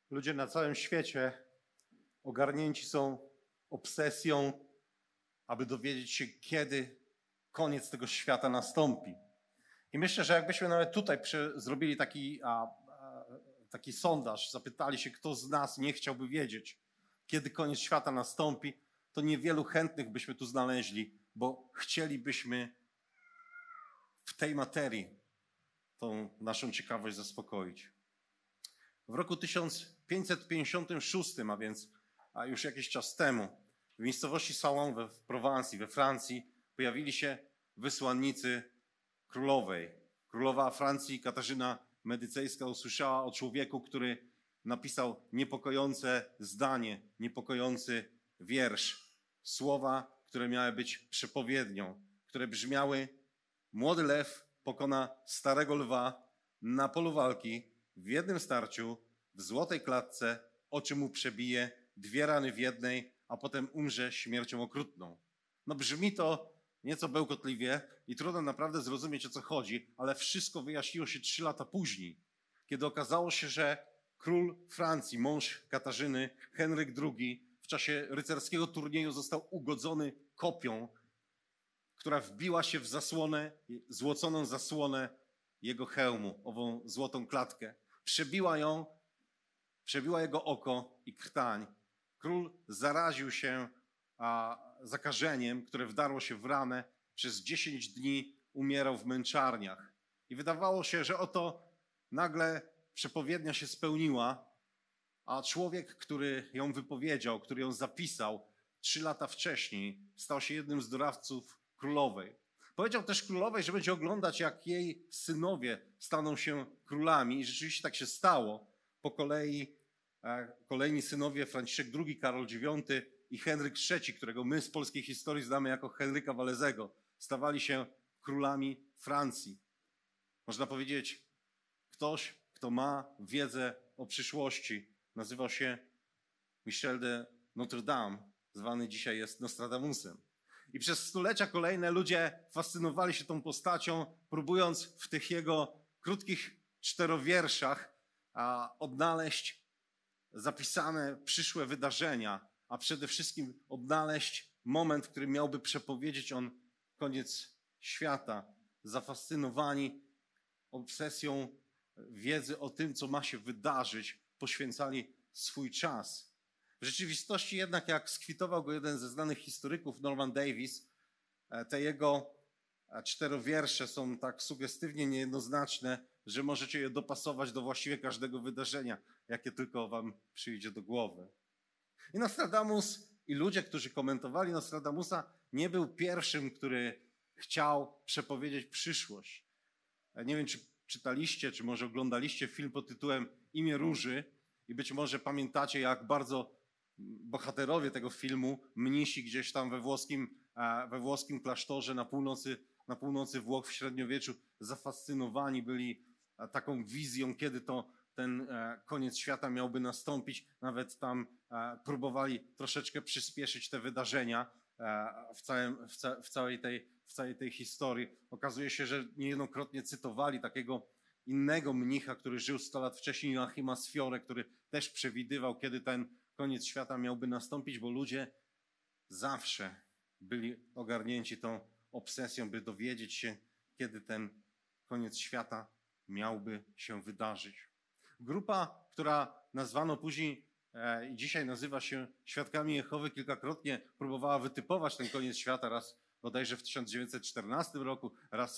Ludzie na całym świecie ogarnięci są obsesją, aby dowiedzieć się, kiedy koniec tego świata nastąpi. I myślę, że jakbyśmy nawet tutaj zrobili taki sondaż, zapytali się, kto z nas nie chciałby wiedzieć, kiedy koniec świata nastąpi, to niewielu chętnych byśmy tu znaleźli, bo chcielibyśmy w tej materii tą naszą ciekawość zaspokoić. W roku 1556, a więc już jakiś czas temu, w miejscowości Salon w Prowansji, we Francji, pojawili się wysłannicy królowej. Królowa Francji Katarzyna Medycejska usłyszała o człowieku, który napisał niepokojące zdanie, niepokojący wiersz. Słowa, które miały być przepowiednią, które brzmiały: młody lew pokona starego lwa na polu walki, w jednym starciu, w złotej klatce, oczy mu przebije, 2 rany w jednej, a potem umrze śmiercią okrutną. No brzmi to nieco bełkotliwie i trudno naprawdę zrozumieć, o co chodzi, ale wszystko wyjaśniło się 3 lata później, kiedy okazało się, że król Francji, mąż Katarzyny, Henryk II, w czasie rycerskiego turnieju został ugodzony kopią, która wbiła się w zasłonę, złoconą zasłonę jego hełmu, ową złotą klatkę. Przebiła jego oko i krtań. Król zaraził się zakażeniem, które wdarło się w ranę. Przez 10 dni umierał w męczarniach. I wydawało się, że oto nagle przepowiednia się spełniła, a człowiek, który ją wypowiedział, który ją zapisał 3 lata wcześniej, stał się jednym z doradców królowej. Powiedział też królowej, że będzie oglądać, jak jej synowie staną się królami, i rzeczywiście tak się stało. Po kolei kolejni synowie, Franciszek II, Karol IX i Henryk III, którego my z polskiej historii znamy jako Henryka Walezego, stawali się królami Francji. Można powiedzieć, ktoś, kto ma wiedzę o przyszłości, nazywał się Michel de Notre Dame, zwany dzisiaj jest Nostradamusem. I przez stulecia kolejne ludzie fascynowali się tą postacią, próbując w tych jego krótkich 4-wierszach odnaleźć zapisane przyszłe wydarzenia, a przede wszystkim odnaleźć moment, w którym miałby przepowiedzieć on koniec świata. Zafascynowani obsesją wiedzy o tym, co ma się wydarzyć, poświęcali swój czas. W rzeczywistości jednak, jak skwitował go jeden ze znanych historyków, Norman Davies, te jego 4 wiersze są tak sugestywnie niejednoznaczne, że możecie je dopasować do właściwie każdego wydarzenia, jakie tylko wam przyjdzie do głowy. I Nostradamus i ludzie, którzy komentowali Nostradamusa, nie był pierwszym, który chciał przepowiedzieć przyszłość. Nie wiem, czy czytaliście, czy może oglądaliście film pod tytułem Imię Róży i być może pamiętacie, jak bardzo bohaterowie tego filmu, mnisi gdzieś tam we włoskim klasztorze na północy Włoch w średniowieczu, zafascynowani byli taką wizją, kiedy to ten koniec świata miałby nastąpić. Nawet tam próbowali troszeczkę przyspieszyć te wydarzenia w całej tej historii. Okazuje się, że niejednokrotnie cytowali takiego innego mnicha, który żył 100 lat wcześniej, Joachima Sfiorę, który też przewidywał, kiedy ten koniec świata miałby nastąpić, bo ludzie zawsze byli ogarnięci tą obsesją, by dowiedzieć się, kiedy ten koniec świata miałby się wydarzyć. Grupa, która nazwano później i dzisiaj nazywa się Świadkami Jehowy, kilkakrotnie próbowała wytypować ten koniec świata, raz bodajże w 1914 roku, raz w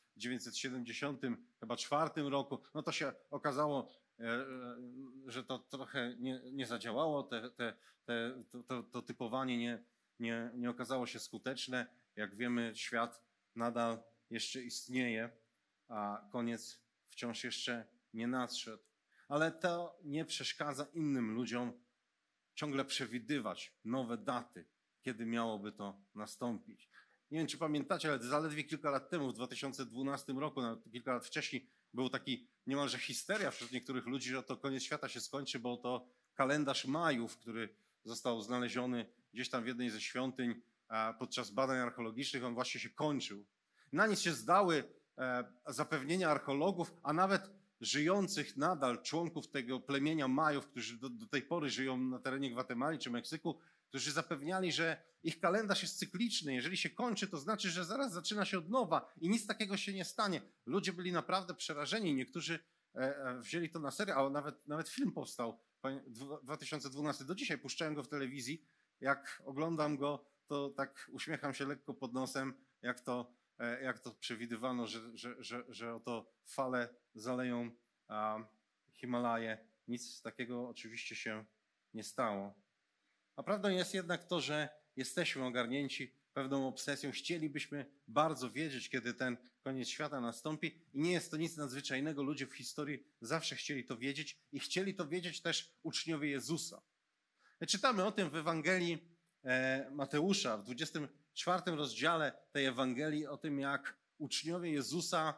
1974 roku. No to się okazało, że to trochę nie zadziałało, to typowanie nie okazało się skuteczne. Jak wiemy, świat nadal jeszcze istnieje, a koniec wciąż jeszcze nie nadszedł. Ale to nie przeszkadza innym ludziom ciągle przewidywać nowe daty, kiedy miałoby to nastąpić. Nie wiem, czy pamiętacie, ale zaledwie kilka lat temu, w 2012 roku, nawet kilka lat wcześniej, był taki niemalże histeria wśród niektórych ludzi, że to koniec świata się skończy, bo to kalendarz Majów, który został znaleziony gdzieś tam w jednej ze świątyń podczas badań archeologicznych, on właśnie się kończył. Na nic się zdały zapewnienia archeologów, a nawet żyjących nadal członków tego plemienia Majów, którzy do tej pory żyją na terenie Gwatemali czy Meksyku, którzy zapewniali, że ich kalendarz jest cykliczny. Jeżeli się kończy, to znaczy, że zaraz zaczyna się od nowa i nic takiego się nie stanie. Ludzie byli naprawdę przerażeni. Niektórzy wzięli to na serio, a nawet film powstał w 2012. Do dzisiaj puszczałem go w telewizji. Jak oglądam go, to tak uśmiecham się lekko pod nosem, jak to przewidywano, że oto fale zaleją Himalaje. Nic takiego oczywiście się nie stało. A prawdą jest jednak to, że jesteśmy ogarnięci pewną obsesją. Chcielibyśmy bardzo wiedzieć, kiedy ten koniec świata nastąpi i nie jest to nic nadzwyczajnego. Ludzie w historii zawsze chcieli to wiedzieć i chcieli to wiedzieć też uczniowie Jezusa. Czytamy o tym w Ewangelii Mateusza, w 24 rozdziale tej Ewangelii, o tym, jak uczniowie Jezusa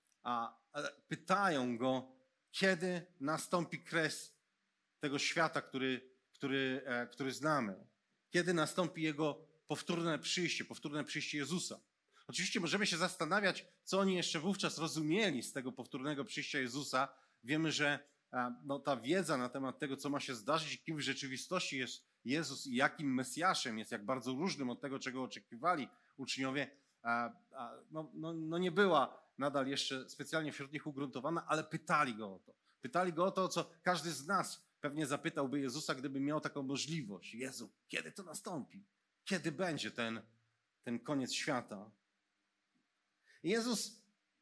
pytają Go, kiedy nastąpi kres tego świata, który znamy. Kiedy nastąpi Jego powtórne przyjście Jezusa. Oczywiście możemy się zastanawiać, co oni jeszcze wówczas rozumieli z tego powtórnego przyjścia Jezusa. Wiemy, że ta wiedza na temat tego, co ma się zdarzyć, kim w rzeczywistości jest Jezus i jakim Mesjaszem jest, jak bardzo różnym od tego, czego oczekiwali uczniowie, nie była nadal jeszcze specjalnie wśród nich ugruntowana, ale pytali Go o to. Pytali Go o to, co każdy z nas pewnie zapytałby Jezusa, gdyby miał taką możliwość. Jezu, kiedy to nastąpi? Kiedy będzie ten koniec świata? I Jezus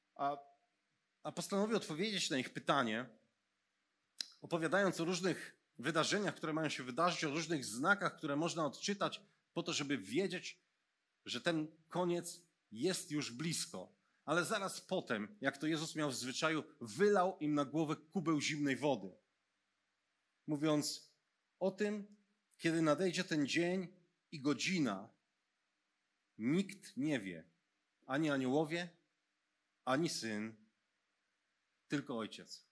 postanowił odpowiedzieć na ich pytanie, opowiadając o różnych wydarzeniach, które mają się wydarzyć, o różnych znakach, które można odczytać po to, żeby wiedzieć, że ten koniec jest już blisko. Ale zaraz potem, jak to Jezus miał w zwyczaju, wylał im na głowę kubeł zimnej wody. Mówiąc o tym, kiedy nadejdzie ten dzień i godzina, nikt nie wie. Ani aniołowie, ani Syn, tylko Ojciec.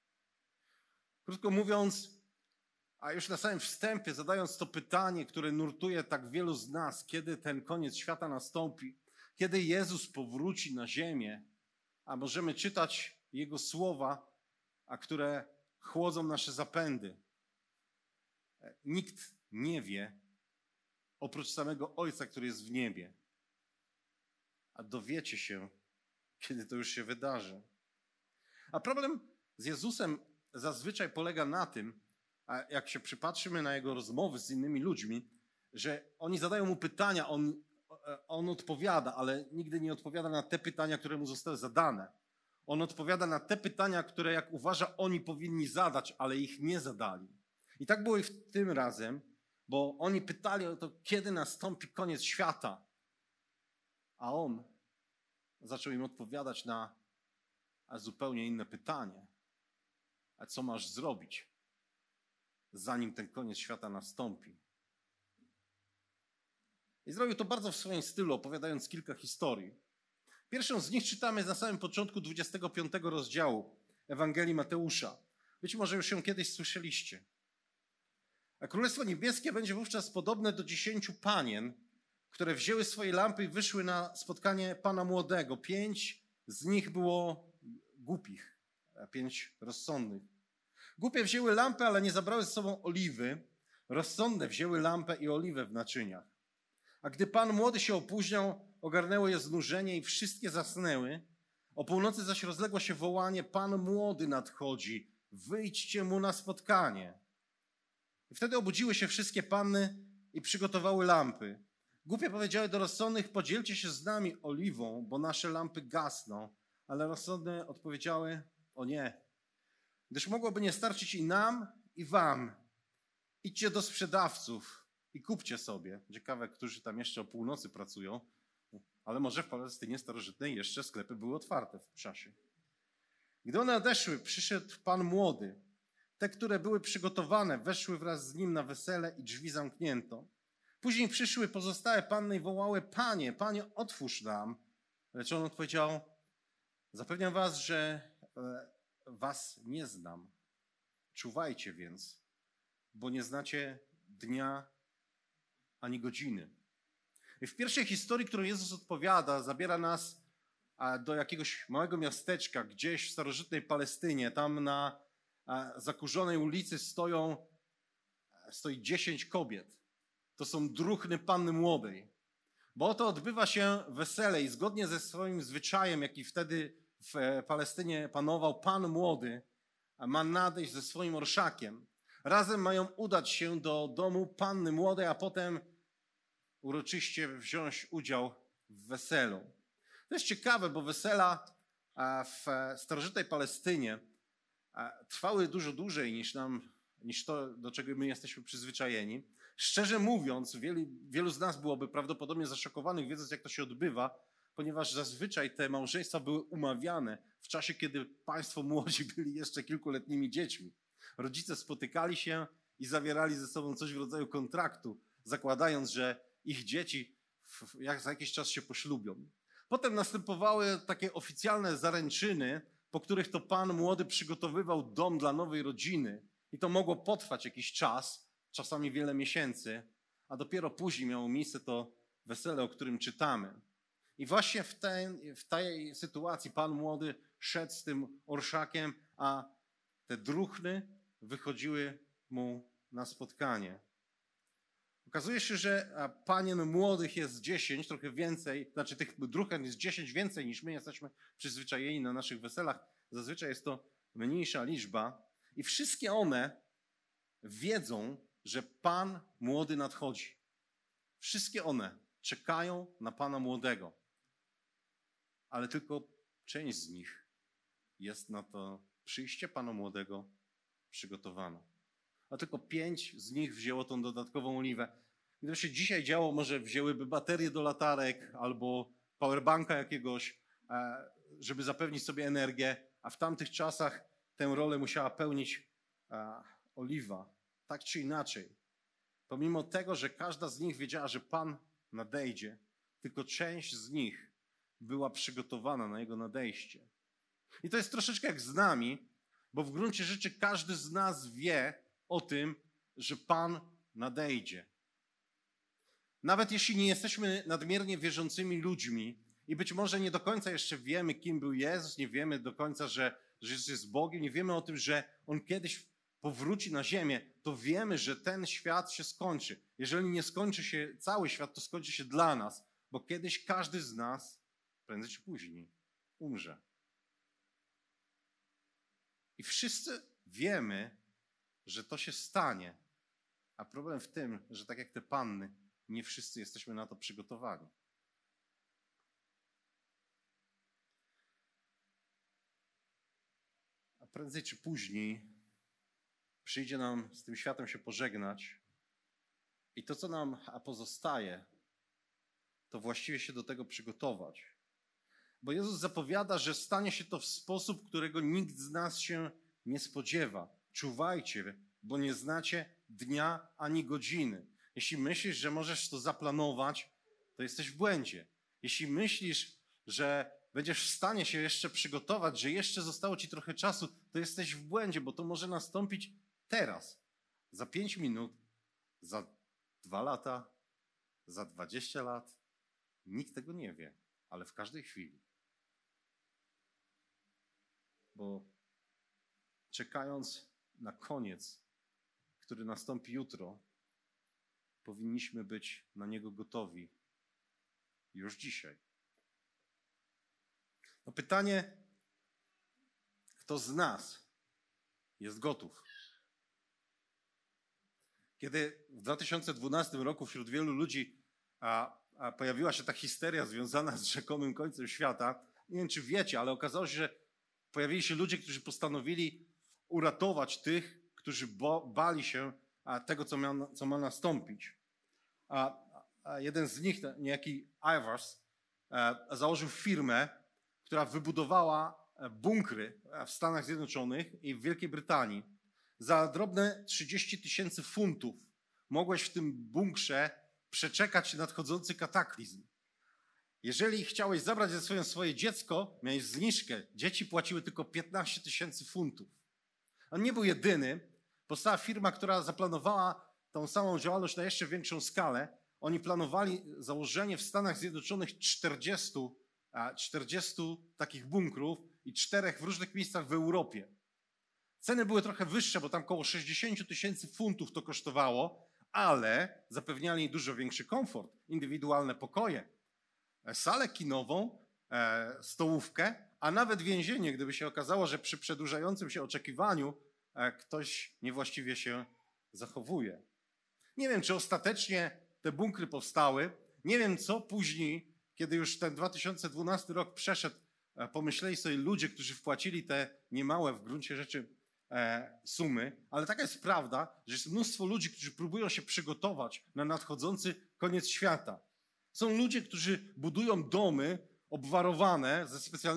Krótko mówiąc, a już na samym wstępie, zadając to pytanie, które nurtuje tak wielu z nas, kiedy ten koniec świata nastąpi, kiedy Jezus powróci na ziemię, a możemy czytać Jego słowa, które chłodzą nasze zapędy. Nikt nie wie, oprócz samego Ojca, który jest w niebie. A dowiecie się, kiedy to już się wydarzy. A problem z Jezusem zazwyczaj polega na tym, a jak się przypatrzymy na Jego rozmowy z innymi ludźmi, że oni zadają Mu pytania, on odpowiada, ale nigdy nie odpowiada na te pytania, które Mu zostały zadane. On odpowiada na te pytania, które jak uważa oni powinni zadać, ale ich nie zadali. I tak było i w tym razem, bo oni pytali o to, kiedy nastąpi koniec świata. A On zaczął im odpowiadać na zupełnie inne pytanie. A co masz zrobić, zanim ten koniec świata nastąpi? I zrobił to bardzo w swoim stylu, opowiadając kilka historii. Pierwszą z nich czytamy na samym początku 25 rozdziału Ewangelii Mateusza. Być może już ją kiedyś słyszeliście. A Królestwo Niebieskie będzie wówczas podobne do 10 panien, które wzięły swoje lampy i wyszły na spotkanie Pana Młodego. 5 z nich było głupich, a 5 rozsądnych. Głupie wzięły lampy, ale nie zabrały ze sobą oliwy. Rozsądne wzięły lampę i oliwę w naczyniach. A gdy Pan Młody się opóźniał, ogarnęło je znużenie i wszystkie zasnęły. O północy zaś rozległo się wołanie: Pan Młody nadchodzi, wyjdźcie mu na spotkanie. I wtedy obudziły się wszystkie panny i przygotowały lampy. Głupie powiedziały do rozsądnych: podzielcie się z nami oliwą, bo nasze lampy gasną. Ale rozsądne odpowiedziały: o nie, gdyż mogłoby nie starczyć i nam, i wam. Idźcie do sprzedawców i kupcie sobie. Ciekawe, którzy tam jeszcze o północy pracują, ale może w Palestynie starożytnej jeszcze sklepy były otwarte w czasie. Gdy one odeszły, przyszedł Pan Młody. Te, które były przygotowane, weszły wraz z nim na wesele i drzwi zamknięto. Później przyszły pozostałe panny i wołały: Panie, Panie, otwórz nam. Lecz on odpowiedział: zapewniam was, że was nie znam. Czuwajcie więc, bo nie znacie dnia ani godziny. I w pierwszej historii, którą Jezus odpowiada, zabiera nas do jakiegoś małego miasteczka, gdzieś w starożytnej Palestynie, tam na zakurzonej ulicy stoi 10 kobiet. To są druhny panny młodej. Bo oto odbywa się wesele i zgodnie ze swoim zwyczajem, jaki wtedy w Palestynie panował, pan młody ma nadejść ze swoim orszakiem. Razem mają udać się do domu panny młodej, a potem uroczyście wziąć udział w weselu. To jest ciekawe, bo wesela w starożytnej Palestynie trwały dużo dłużej niż to, do czego my jesteśmy przyzwyczajeni. Szczerze mówiąc, wielu z nas byłoby prawdopodobnie zaszokowanych, wiedząc, jak to się odbywa, ponieważ zazwyczaj te małżeństwa były umawiane w czasie, kiedy państwo młodzi byli jeszcze kilkuletnimi dziećmi. Rodzice spotykali się i zawierali ze sobą coś w rodzaju kontraktu, zakładając, że ich dzieci za jakiś czas się poślubią. Potem następowały takie oficjalne zaręczyny, po których to pan młody przygotowywał dom dla nowej rodziny i to mogło potrwać jakiś czas, czasami wiele miesięcy, a dopiero później miało miejsce to wesele, o którym czytamy. I właśnie w tej sytuacji pan młody szedł z tym orszakiem, a te druhny wychodziły mu na spotkanie. Okazuje się, że panien młodych jest 10, trochę więcej, znaczy tych druhen jest 10 więcej niż my jesteśmy przyzwyczajeni na naszych weselach. Zazwyczaj jest to mniejsza liczba i wszystkie one wiedzą, że pan młody nadchodzi. Wszystkie one czekają na pana młodego, ale tylko część z nich jest na to przyjście pana młodego przygotowana. A tylko 5 z nich wzięło tą dodatkową oliwę. Gdyby się dzisiaj działo, może wzięłyby baterie do latarek albo powerbanka jakiegoś, żeby zapewnić sobie energię, a w tamtych czasach tę rolę musiała pełnić oliwa. Tak czy inaczej. Pomimo tego, że każda z nich wiedziała, że Pan nadejdzie, tylko część z nich była przygotowana na Jego nadejście. I to jest troszeczkę jak z nami, bo w gruncie rzeczy każdy z nas wie o tym, że Pan nadejdzie. Nawet jeśli nie jesteśmy nadmiernie wierzącymi ludźmi i być może nie do końca jeszcze wiemy, kim był Jezus, nie wiemy do końca, że Jezus jest Bogiem, nie wiemy o tym, że On kiedyś powróci na ziemię, to wiemy, że ten świat się skończy. Jeżeli nie skończy się cały świat, to skończy się dla nas, bo kiedyś każdy z nas, prędzej czy później, umrze. I wszyscy wiemy, że to się stanie, a problem w tym, że tak jak te panny, nie wszyscy jesteśmy na to przygotowani. A prędzej czy później przyjdzie nam z tym światem się pożegnać i to, co nam pozostaje, to właściwie się do tego przygotować. Bo Jezus zapowiada, że stanie się to w sposób, którego nikt z nas się nie spodziewa. Czuwajcie, bo nie znacie dnia ani godziny. Jeśli myślisz, że możesz to zaplanować, to jesteś w błędzie. Jeśli myślisz, że będziesz w stanie się jeszcze przygotować, że jeszcze zostało ci trochę czasu, to jesteś w błędzie, bo to może nastąpić teraz, za 5 minut, za 2 lata, za 20 lat. Nikt tego nie wie, ale w każdej chwili. Bo czekając na koniec, który nastąpi jutro, powinniśmy być na niego gotowi już dzisiaj. No pytanie, kto z nas jest gotów? Kiedy w 2012 roku wśród wielu ludzi pojawiła się ta histeria związana z rzekomym końcem świata, nie wiem, czy wiecie, ale okazało się, że pojawili się ludzie, którzy postanowili uratować tych, którzy bali się tego, co ma nastąpić. Jeden z nich, niejaki Ivers, założył firmę, która wybudowała bunkry w Stanach Zjednoczonych i w Wielkiej Brytanii. Za drobne 30 000 funtów mogłeś w tym bunkrze przeczekać nadchodzący kataklizm. Jeżeli chciałeś zabrać ze sobą swoje dziecko, miałeś zniżkę. Dzieci płaciły tylko 15 000 funtów. On nie był jedyny. Powstała firma, która zaplanowała tą samą działalność na jeszcze większą skalę. Oni planowali założenie w Stanach Zjednoczonych 40 40 takich bunkrów i 4 w różnych miejscach w Europie. Ceny były trochę wyższe, bo tam około 60 000 funtów to kosztowało, ale zapewniali dużo większy komfort, indywidualne pokoje, salę kinową, stołówkę, a nawet więzienie, gdyby się okazało, że przy przedłużającym się oczekiwaniu ktoś niewłaściwie się zachowuje. Nie wiem, czy ostatecznie te bunkry powstały. Nie wiem, co później, kiedy już ten 2012 rok przeszedł, pomyśleli sobie ludzie, którzy wpłacili te niemałe w gruncie rzeczy sumy, ale taka jest prawda, że jest mnóstwo ludzi, którzy próbują się przygotować na nadchodzący koniec świata. Są ludzie, którzy budują domy obwarowane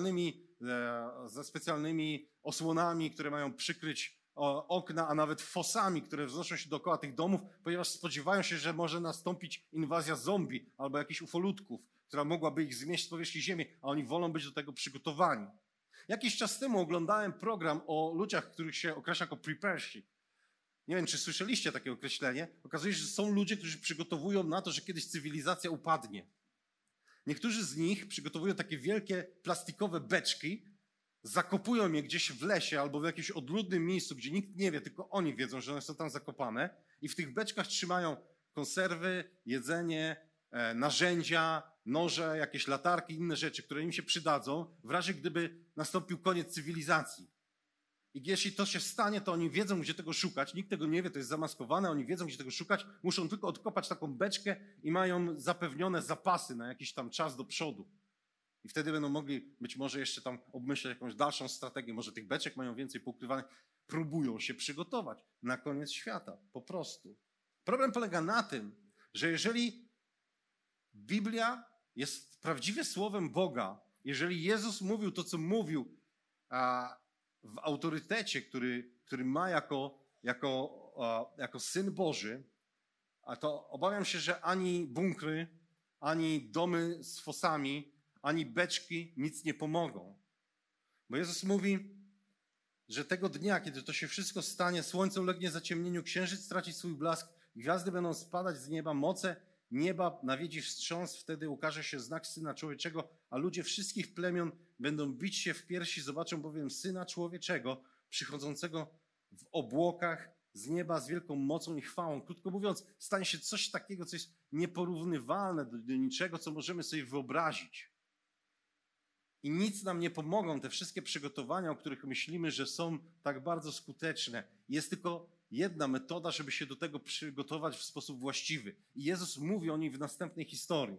ze specjalnymi osłonami, które mają przykryć okna, a nawet fosami, które wznoszą się dookoła tych domów, ponieważ spodziewają się, że może nastąpić inwazja zombie albo jakichś ufolutków, która mogłaby ich zmieść z powierzchni ziemi, a oni wolą być do tego przygotowani. Jakiś czas temu oglądałem program o ludziach, których się określa jako prepersi. Nie wiem, czy słyszeliście takie określenie. Okazuje się, że są ludzie, którzy przygotowują na to, że kiedyś cywilizacja upadnie. Niektórzy z nich przygotowują takie wielkie plastikowe beczki, zakopują je gdzieś w lesie albo w jakimś odludnym miejscu, gdzie nikt nie wie, tylko oni wiedzą, że one są tam zakopane i w tych beczkach trzymają konserwy, jedzenie, narzędzia, noże, jakieś latarki, inne rzeczy, które im się przydadzą w razie gdyby nastąpił koniec cywilizacji. I jeśli to się stanie, to oni wiedzą, gdzie tego szukać. Nikt tego nie wie, to jest zamaskowane, oni wiedzą, gdzie tego szukać. Muszą tylko odkopać taką beczkę i mają zapewnione zapasy na jakiś tam czas do przodu. I wtedy będą mogli być może jeszcze tam obmyśleć jakąś dalszą strategię. Może tych beczek mają więcej poukrywanych. Próbują się przygotować na koniec świata, po prostu. Problem polega na tym, że jeżeli Biblia jest prawdziwie słowem Boga, jeżeli Jezus mówił to, co mówił w autorytecie, który ma jako Syn Boży, a to obawiam się, że ani bunkry, ani domy z fosami, ani beczki nic nie pomogą. Bo Jezus mówi, że tego dnia, kiedy to się wszystko stanie, słońce ulegnie zaciemnieniu, księżyc straci swój blask, gwiazdy będą spadać z nieba, moce nieba nawiedzi wstrząs, wtedy ukaże się znak Syna Człowieczego, a ludzie wszystkich plemion będą bić się w piersi, zobaczą bowiem Syna Człowieczego, przychodzącego w obłokach z nieba z wielką mocą i chwałą. Krótko mówiąc, stanie się coś takiego, co jest nieporównywalne do niczego, co możemy sobie wyobrazić. I nic nam nie pomogą te wszystkie przygotowania, o których myślimy, że są tak bardzo skuteczne. Jest tylko jedna metoda, żeby się do tego przygotować w sposób właściwy. I Jezus mówi o niej w następnej historii.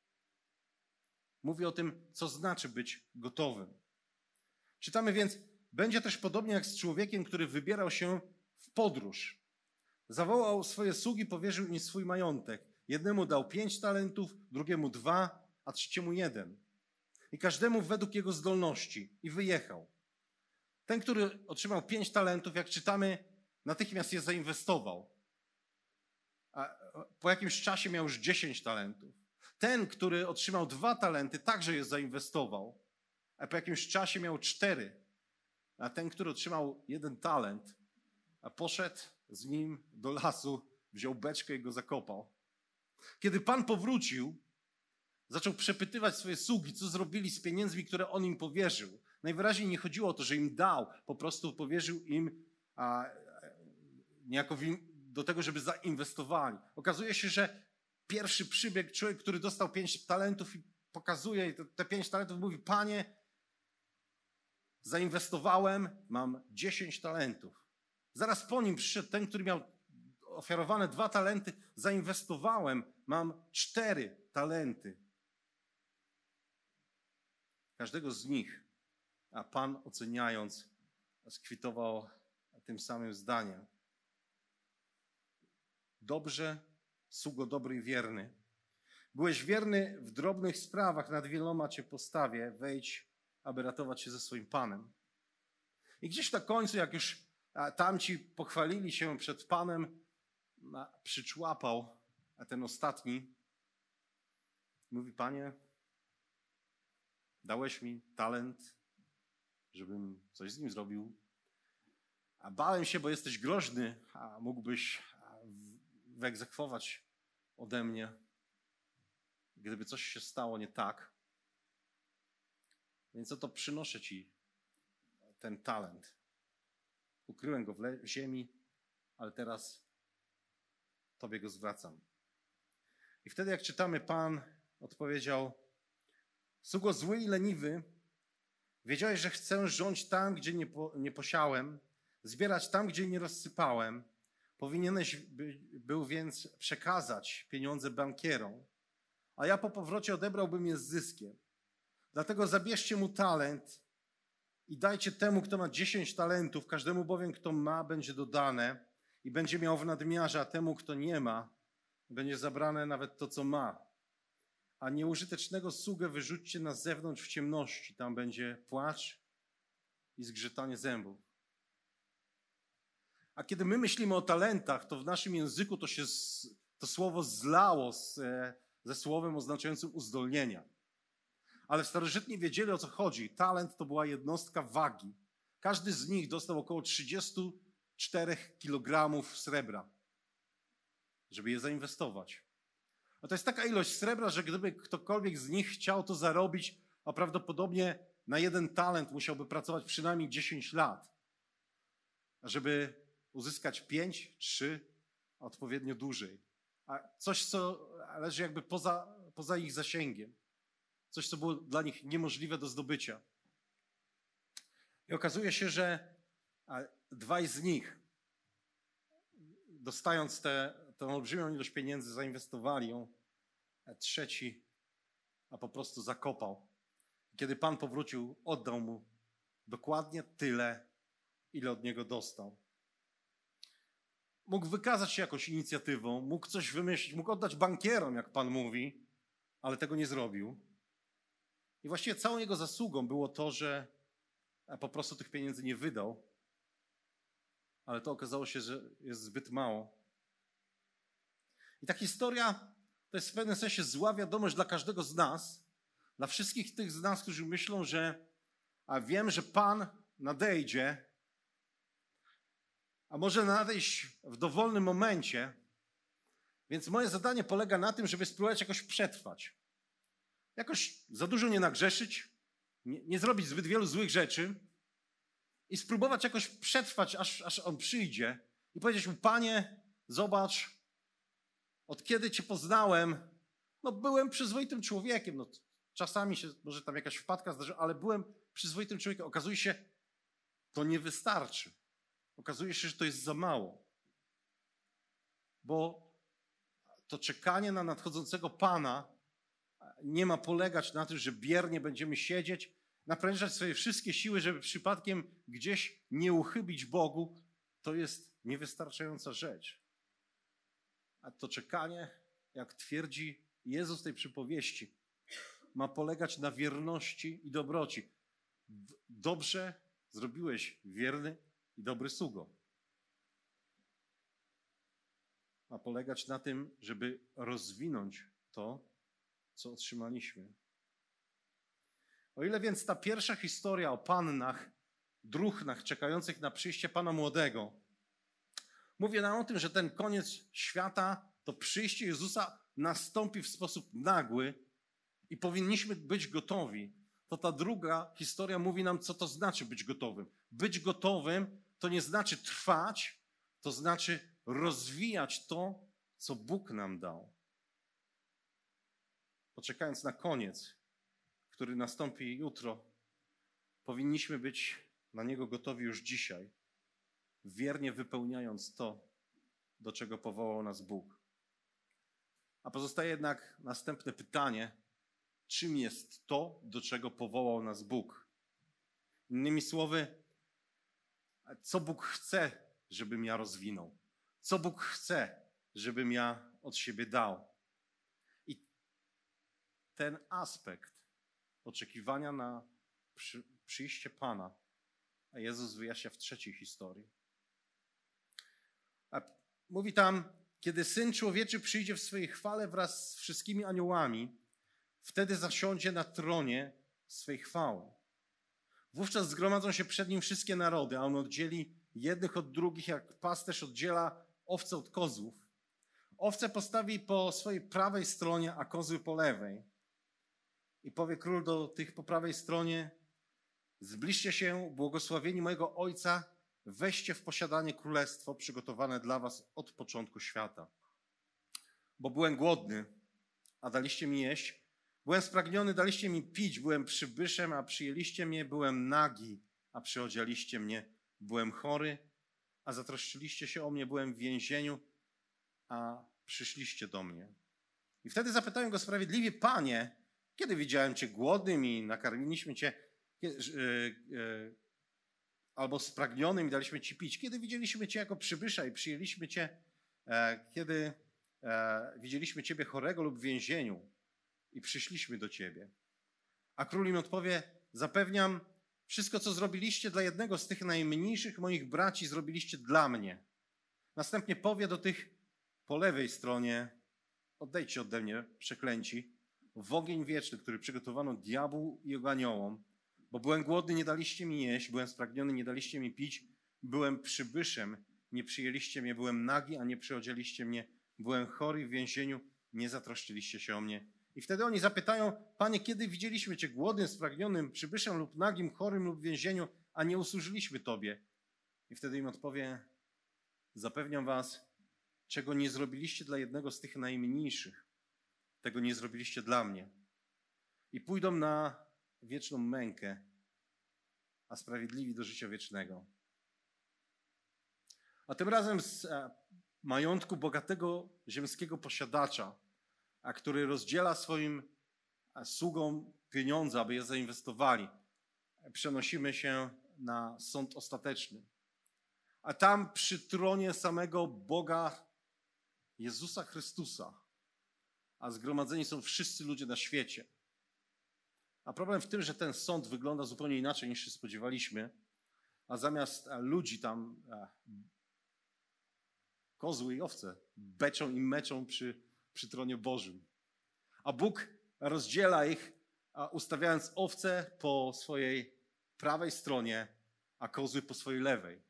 Mówi o tym, co znaczy być gotowym. Czytamy więc, będzie też podobnie jak z człowiekiem, który wybierał się w podróż. Zawołał swoje sługi, powierzył im swój majątek. Jednemu dał 5 talentów, drugiemu 2, a trzeciemu 1. I każdemu według jego zdolności. I wyjechał. Ten, który otrzymał 5 talentów, jak czytamy, natychmiast je zainwestował. A po jakimś czasie miał już 10 talentów. Ten, który otrzymał 2 talenty, także je zainwestował. A po jakimś czasie miał 4. A ten, który otrzymał 1 talent, a poszedł z nim do lasu, wziął beczkę i go zakopał. Kiedy Pan powrócił, zaczął przepytywać swoje sługi, co zrobili z pieniędzmi, które on im powierzył. Najwyraźniej nie chodziło o to, że im dał, po prostu powierzył im niejako do tego, żeby zainwestowali. Okazuje się, że pierwszy przybieg, człowiek, który dostał 5 talentów i pokazuje, i te 5 talentów mówi, Panie, zainwestowałem, mam 10 talentów. Zaraz po nim przyszedł ten, który miał ofiarowane 2 talenty, zainwestowałem, mam 4 talenty. Każdego z nich, a Pan oceniając, skwitował tym samym zdaniem. Dobrze, sługo dobry i wierny. Byłeś wierny w drobnych sprawach, nad wieloma Cię postawię. Wejdź, aby ratować się ze swoim Panem. I gdzieś na końcu, jak już tamci pochwalili się przed Panem, przyczłapał, a ten ostatni mówi, Panie, dałeś mi talent, żebym coś z nim zrobił, a bałem się, bo jesteś groźny, a mógłbyś wyegzekwować ode mnie, gdyby coś się stało nie tak. Więc oto przynoszę ci ten talent. Ukryłem go w ziemi, ale teraz tobie go zwracam. I wtedy jak czytamy, Pan odpowiedział: sługo zły i leniwy, wiedziałeś, że chcę rządzić tam, gdzie nie posiałem, zbierać tam, gdzie nie rozsypałem. Powinieneś był więc przekazać pieniądze bankierom, a ja po powrocie odebrałbym je z zyskiem. Dlatego zabierzcie mu talent i dajcie temu, kto ma 10 talentów, każdemu bowiem, kto ma, będzie dodane i będzie miał w nadmiarze, a temu, kto nie ma, będzie zabrane nawet to, co ma. A nieużytecznego sługę wyrzućcie na zewnątrz w ciemności, tam będzie płacz i zgrzytanie zębów. A kiedy my myślimy o talentach, to w naszym języku to słowo zlało ze słowem oznaczającym uzdolnienia. Ale starożytni wiedzieli, o co chodzi. Talent to była jednostka wagi. Każdy z nich dostał około 34 kg srebra, żeby je zainwestować. A to jest taka ilość srebra, że gdyby ktokolwiek z nich chciał to zarobić, a prawdopodobnie na jeden talent musiałby pracować przynajmniej 10 lat, żeby uzyskać 5, 3, a odpowiednio dłużej. A coś, co leży jakby poza ich zasięgiem. Coś, co było dla nich niemożliwe do zdobycia. I okazuje się, że dwaj z nich, dostając tę olbrzymią ilość pieniędzy, zainwestowali ją, a trzeci po prostu zakopał. Kiedy Pan powrócił, oddał mu dokładnie tyle, ile od niego dostał. Mógł wykazać się jakąś inicjatywą, mógł coś wymyślić, mógł oddać bankierom, jak Pan mówi, ale tego nie zrobił. I właściwie całą jego zasługą było to, że po prostu tych pieniędzy nie wydał, ale to okazało się, że jest zbyt mało. I ta historia to jest w pewnym sensie zła wiadomość dla każdego z nas, dla wszystkich tych z nas, którzy myślą, że wiem, że Pan nadejdzie, a może nadejść w dowolnym momencie, więc moje zadanie polega na tym, żeby spróbować jakoś przetrwać. Jakoś za dużo nie nagrzeszyć, nie zrobić zbyt wielu złych rzeczy i spróbować jakoś przetrwać, aż On przyjdzie i powiedzieć mu: Panie, zobacz, od kiedy Cię poznałem, byłem przyzwoitym człowiekiem. Czasami się może tam jakaś wpadka zdarzyła, ale byłem przyzwoitym człowiekiem. Okazuje się, to nie wystarczy. Okazuje się, że to jest za mało. Bo to czekanie na nadchodzącego Pana nie ma polegać na tym, że biernie będziemy siedzieć, naprężać sobie wszystkie siły, żeby przypadkiem gdzieś nie uchybić Bogu. To jest niewystarczająca rzecz. A to czekanie, jak twierdzi Jezus w tej przypowieści, ma polegać na wierności i dobroci. Dobrze zrobiłeś, wierny i dobry sługo. Ma polegać na tym, żeby rozwinąć to, co otrzymaliśmy. O ile więc ta pierwsza historia o pannach, druchnach czekających na przyjście Pana Młodego mówi nam o tym, że ten koniec świata, to przyjście Jezusa nastąpi w sposób nagły i powinniśmy być gotowi, to ta druga historia mówi nam, co to znaczy być gotowym. Być gotowym to nie znaczy trwać, to znaczy rozwijać to, co Bóg nam dał. Poczekając na koniec, który nastąpi jutro, powinniśmy być na niego gotowi już dzisiaj, wiernie wypełniając to, do czego powołał nas Bóg. A pozostaje jednak następne pytanie: czym jest to, do czego powołał nas Bóg? Innymi słowy, co Bóg chce, żebym ja rozwinął? Co Bóg chce, żebym ja od siebie dał? I ten aspekt oczekiwania na przyjście Pana Jezus wyjaśnia w trzeciej historii. A mówi tam: kiedy Syn Człowieczy przyjdzie w swojej chwale wraz z wszystkimi aniołami, wtedy zasiądzie na tronie swej chwały. Wówczas zgromadzą się przed Nim wszystkie narody, a On oddzieli jednych od drugich, jak pasterz oddziela owce od kozłów. Owce postawi po swojej prawej stronie, a kozły po lewej. I powie król do tych po prawej stronie: Zbliżcie się, błogosławieni mojego Ojca, weźcie w posiadanie królestwo przygotowane dla was od początku świata. Bo byłem głodny, a daliście mi jeść. Byłem spragniony, daliście mi pić. Byłem przybyszem, a przyjęliście mnie. Byłem nagi, a przyodzialiście mnie. Byłem chory, a zatroszczyliście się o mnie. Byłem w więzieniu, a przyszliście do mnie. I wtedy zapytałem go sprawiedliwie: Panie, kiedy widziałem cię głodnym i nakarmiliśmy cię, albo spragnionym i daliśmy ci pić? Kiedy widzieliśmy cię jako przybysza i przyjęliśmy cię? Kiedy widzieliśmy ciebie chorego lub w więzieniu i przyszliśmy do ciebie? A król im odpowie: zapewniam, wszystko, co zrobiliście dla jednego z tych najmniejszych moich braci, zrobiliście dla mnie. Następnie powie do tych po lewej stronie: odejdźcie ode mnie, przeklęci, w ogień wieczny, który przygotowano diabłu i jego aniołom. Bo byłem głodny, nie daliście mi jeść, byłem spragniony, nie daliście mi pić, byłem przybyszem, nie przyjęliście mnie, byłem nagi, a nie przyodzieliście mnie, byłem chory w więzieniu, nie zatroszczyliście się o mnie. I wtedy oni zapytają: Panie, kiedy widzieliśmy cię głodnym, spragnionym, przybyszem lub nagim, chorym lub w więzieniu, a nie usłużyliśmy tobie? I wtedy im odpowie: zapewniam was, czego nie zrobiliście dla jednego z tych najmniejszych, tego nie zrobiliście dla mnie. I pójdą na wieczną mękę, a sprawiedliwi do życia wiecznego. A tym razem z majątku bogatego ziemskiego posiadacza, a który rozdziela swoim sługom pieniądze, aby je zainwestowali, przenosimy się na sąd ostateczny. A tam przy tronie samego Boga Jezusa Chrystusa, a zgromadzeni są wszyscy ludzie na świecie. A problem w tym, że ten sąd wygląda zupełnie inaczej niż się spodziewaliśmy, a zamiast ludzi tam kozły i owce beczą i meczą przy tronie Bożym. A Bóg rozdziela ich, ustawiając owce po swojej prawej stronie, a kozły po swojej lewej.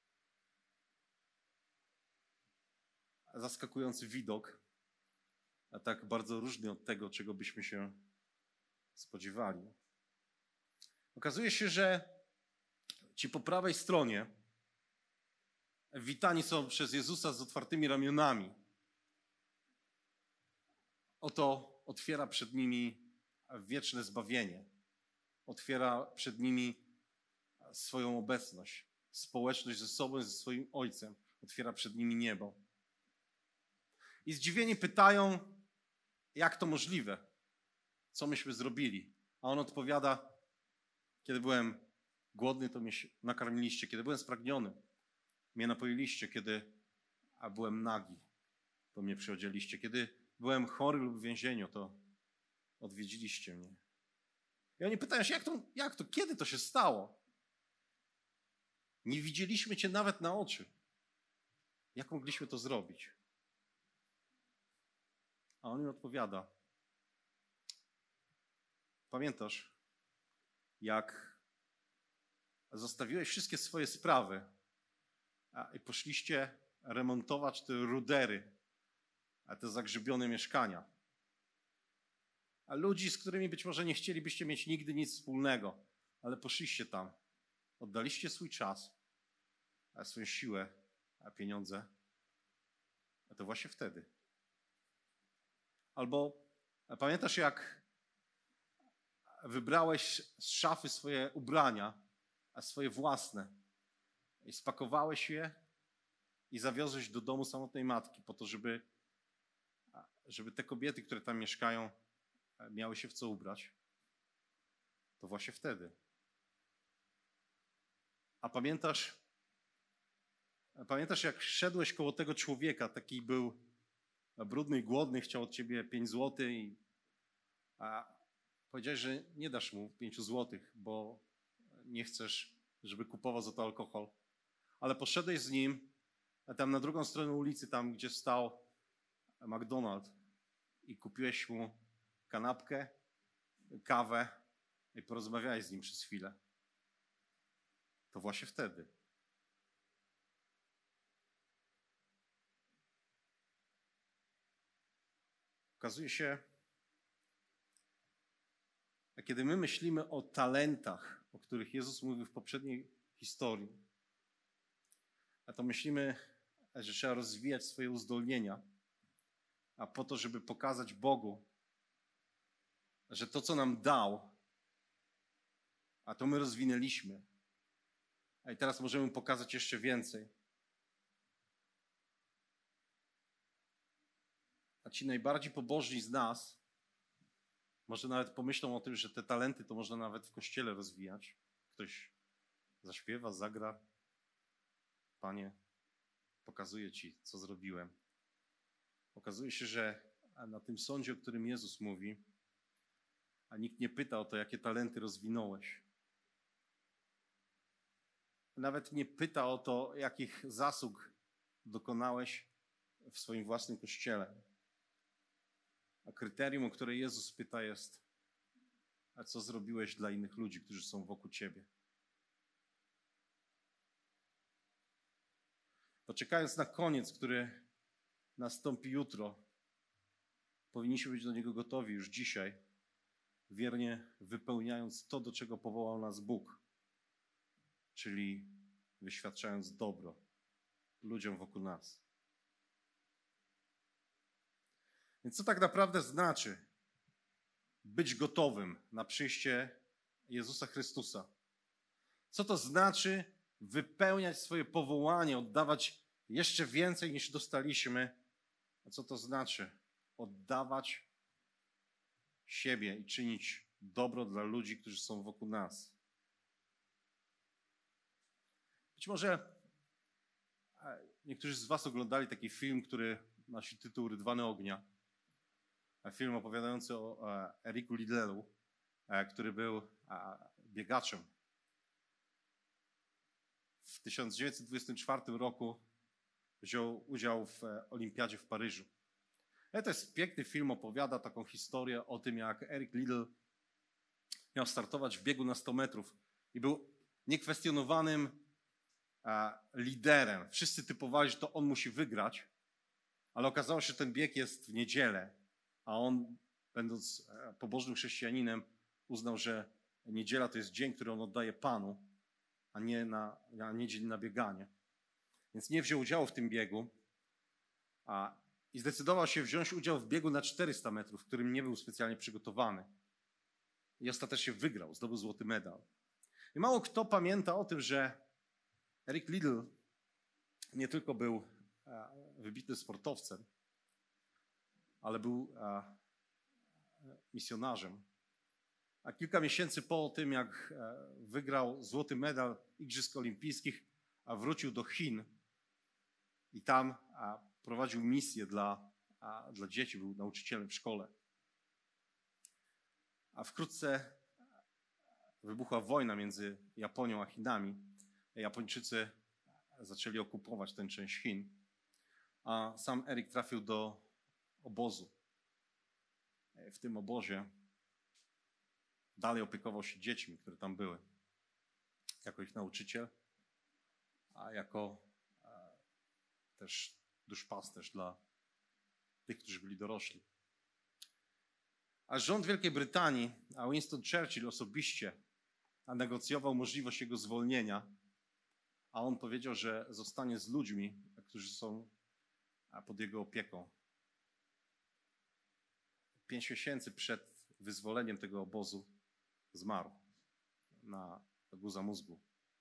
Zaskakujący widok, a tak bardzo różny od tego, czego byśmy się spodziewali. Okazuje się, że ci po prawej stronie witani są przez Jezusa z otwartymi ramionami. Oto otwiera przed nimi wieczne zbawienie. Otwiera przed nimi swoją obecność, społeczność ze sobą, ze swoim Ojcem. Otwiera przed nimi niebo. I zdziwieni pytają, jak to możliwe? Co myśmy zrobili? A on odpowiada: kiedy byłem głodny, to mnie nakarmiliście. Kiedy byłem spragniony, mnie napoiliście. Kiedy byłem nagi, to mnie przyodzieliście. Kiedy byłem chory lub w więzieniu, to odwiedziliście mnie. I oni pytają się, jak to, kiedy to się stało? Nie widzieliśmy cię nawet na oczy. Jak mogliśmy to zrobić? A on im odpowiada: pamiętasz, jak zostawiłeś wszystkie swoje sprawy i poszliście remontować te rudery, te zagrzybione mieszkania. A ludzi, z którymi być może nie chcielibyście mieć nigdy nic wspólnego, ale poszliście tam, oddaliście swój czas, swoją siłę, pieniądze. A to właśnie wtedy. Albo pamiętasz, jak wybrałeś z szafy swoje ubrania, a swoje własne, i spakowałeś je i zawiozłeś do domu samotnej matki po to, żeby te kobiety, które tam mieszkają, miały się w co ubrać? To właśnie wtedy. A pamiętasz, jak szedłeś koło tego człowieka, taki był brudny i głodny, chciał od ciebie 5 złotych i powiedziałeś, że nie dasz mu 5 złotych, bo nie chcesz, żeby kupował za to alkohol. Ale poszedłeś z nim tam na drugą stronę ulicy, tam gdzie stał McDonald's, i kupiłeś mu kanapkę, kawę i porozmawiałeś z nim przez chwilę. To właśnie wtedy. Okazuje się, kiedy my myślimy o talentach, o których Jezus mówił w poprzedniej historii, a to myślimy, że trzeba rozwijać swoje uzdolnienia, a po to, żeby pokazać Bogu, że to, co nam dał, a to my rozwinęliśmy, a i teraz możemy pokazać jeszcze więcej. A ci najbardziej pobożni z nas może nawet pomyślą o tym, że te talenty to można nawet w kościele rozwijać. Ktoś zaśpiewa, zagra. Panie, pokazuję Ci, co zrobiłem. Okazuje się, że na tym sądzie, o którym Jezus mówi, a nikt nie pyta o to, jakie talenty rozwinąłeś. Nawet nie pyta o to, jakich zasług dokonałeś w swoim własnym kościele. A kryterium, o które Jezus pyta, jest: a co zrobiłeś dla innych ludzi, którzy są wokół Ciebie? To czekając na koniec, który nastąpi jutro, powinniśmy być do niego gotowi już dzisiaj, wiernie wypełniając to, do czego powołał nas Bóg, czyli wyświadczając dobro ludziom wokół nas. Więc co tak naprawdę znaczy być gotowym na przyjście Jezusa Chrystusa? Co to znaczy wypełniać swoje powołanie, oddawać jeszcze więcej niż dostaliśmy? A co to znaczy oddawać siebie i czynić dobro dla ludzi, którzy są wokół nas? Być może niektórzy z was oglądali taki film, który nosi tytuł Rydwany ognia. Film opowiadający o Eriku Liddlu, który był biegaczem. W 1924 roku wziął udział w Olimpiadzie w Paryżu. To jest piękny film, opowiada taką historię o tym, jak Eric Liddell miał startować w biegu na 100 metrów i był niekwestionowanym liderem. Wszyscy typowali, że to on musi wygrać, ale okazało się, że ten bieg jest w niedzielę, a on, będąc pobożnym chrześcijaninem, uznał, że niedziela to jest dzień, który on oddaje Panu, a nie dzień na bieganie. Więc nie wziął udziału w tym biegu i zdecydował się wziąć udział w biegu na 400 metrów, w którym nie był specjalnie przygotowany. I ostatecznie wygrał, zdobył złoty medal. I mało kto pamięta o tym, że Eric Liddell nie tylko był wybitnym sportowcem, ale był misjonarzem. A kilka miesięcy po tym, jak wygrał złoty medal Igrzysk Olimpijskich, wrócił do Chin i tam prowadził misję dla dzieci, był nauczycielem w szkole. A wkrótce wybuchła wojna między Japonią a Chinami. Japończycy zaczęli okupować tę część Chin, a sam Eric trafił do obozu. W tym obozie dalej opiekował się dziećmi, które tam były, jako ich nauczyciel, a jako też duszpasterz dla tych, którzy byli dorośli. A rząd Wielkiej Brytanii, a Winston Churchill osobiście negocjował możliwość jego zwolnienia, a on powiedział, że zostanie z ludźmi, którzy są pod jego opieką. 5 miesięcy przed wyzwoleniem tego obozu zmarł na guza mózgu.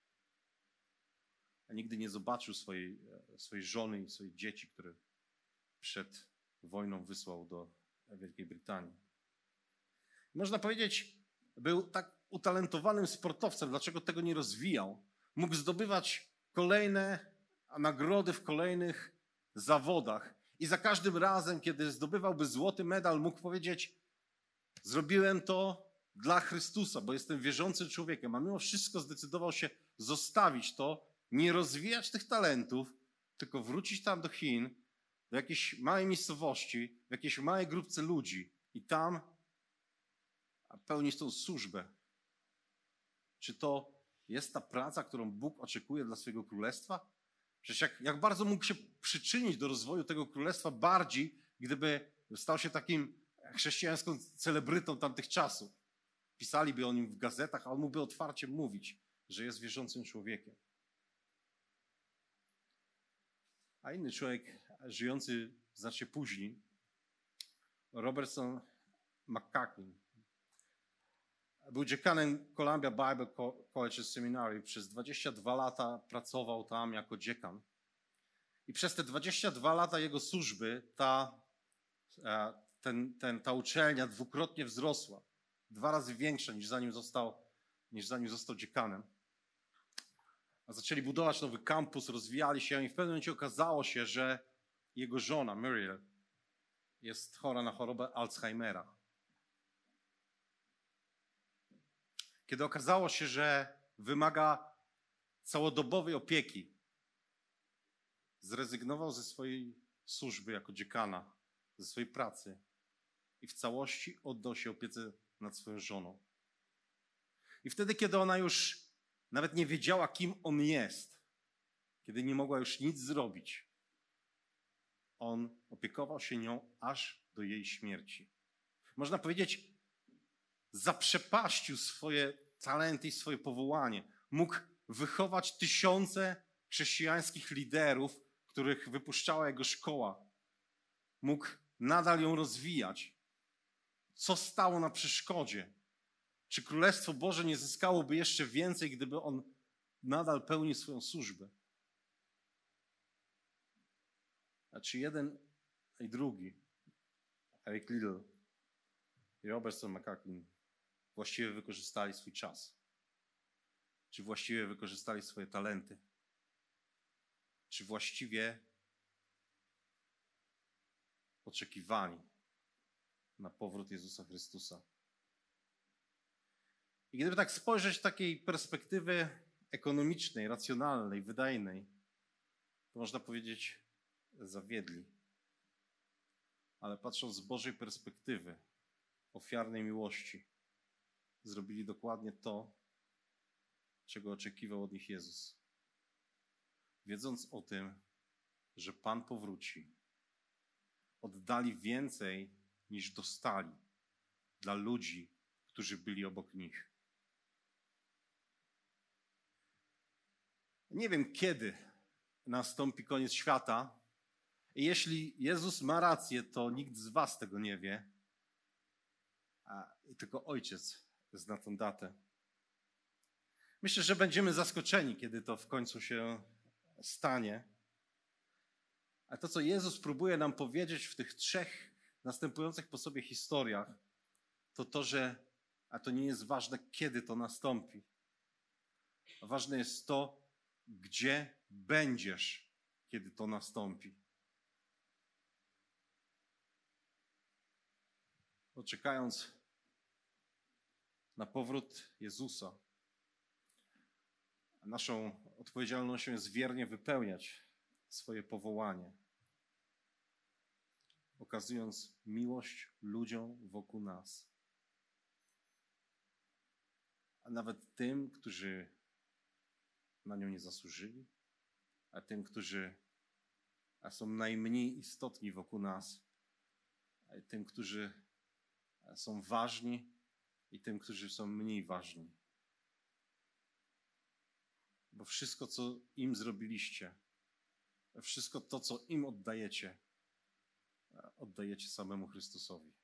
A nigdy nie zobaczył swojej żony i swoich dzieci, które przed wojną wysłał do Wielkiej Brytanii. Można powiedzieć, był tak utalentowanym sportowcem. Dlaczego tego nie rozwijał? Mógł zdobywać kolejne nagrody w kolejnych zawodach. I za każdym razem, kiedy zdobywałby złoty medal, mógł powiedzieć: zrobiłem to dla Chrystusa, bo jestem wierzącym człowiekiem. A mimo wszystko zdecydował się zostawić to, nie rozwijać tych talentów, tylko wrócić tam do Chin, do jakiejś małej miejscowości, w jakiejś małej grupce ludzi i tam pełnić tą służbę. Czy to jest ta praca, którą Bóg oczekuje dla swojego królestwa? Przecież jak bardzo mógł się przyczynić do rozwoju tego królestwa bardziej, gdyby stał się takim chrześcijańską celebrytą tamtych czasów. pisaliby o nim w gazetach, a on mógłby otwarcie mówić, że jest wierzącym człowiekiem. A inny człowiek, żyjący znacznie później, Robertson McCacken, był dziekanem Columbia Bible College Seminary. Przez 22 lata pracował tam jako dziekan. I przez te 22 lata jego służby ta uczelnia dwukrotnie wzrosła. 2 razy większa niż zanim został dziekanem. A zaczęli budować nowy kampus, rozwijali się i w pewnym momencie okazało się, że jego żona Muriel jest chora na chorobę Alzheimera. Kiedy okazało się, że wymaga całodobowej opieki, zrezygnował ze swojej służby jako dziekana, ze swojej pracy i w całości oddał się opiece nad swoją żoną. I wtedy, kiedy ona już nawet nie wiedziała, kim on jest, kiedy nie mogła już nic zrobić, on opiekował się nią aż do jej śmierci. Można powiedzieć, zaprzepaścił swoje talenty i swoje powołanie. Mógł wychować tysiące chrześcijańskich liderów, których wypuszczała jego szkoła. Mógł nadal ją rozwijać. Co stało na przeszkodzie? Czy Królestwo Boże nie zyskałoby jeszcze więcej, gdyby on nadal pełnił swoją służbę? A czy jeden i drugi, Eric Liddell i Robertson McCacken, właściwie wykorzystali swój czas? Czy właściwie wykorzystali swoje talenty? Czy właściwie oczekiwali na powrót Jezusa Chrystusa? I gdyby tak spojrzeć z takiej perspektywy ekonomicznej, racjonalnej, wydajnej, to można powiedzieć, zawiedli. Ale patrząc z Bożej perspektywy, ofiarnej miłości, zrobili dokładnie to, czego oczekiwał od nich Jezus. Wiedząc o tym, że Pan powróci, oddali więcej niż dostali dla ludzi, którzy byli obok nich. Nie wiem, kiedy nastąpi koniec świata. I jeśli Jezus ma rację, to nikt z was tego nie wie. Tylko Ojciec zna tę datę. Myślę, że będziemy zaskoczeni, kiedy to w końcu się stanie. A to, co Jezus próbuje nam powiedzieć w tych 3 następujących po sobie historiach, to, że to nie jest ważne, kiedy to nastąpi. Ważne jest to, gdzie będziesz, kiedy to nastąpi. Czekając na powrót Jezusa, naszą odpowiedzialnością jest wiernie wypełniać swoje powołanie, okazując miłość ludziom wokół nas. A nawet tym, którzy na nią nie zasłużyli, a tym, którzy są najmniej istotni wokół nas, a tym, którzy są ważni i tym, którzy są mniej ważni. Bo wszystko, co im zrobiliście, wszystko to, co im oddajecie samemu Chrystusowi.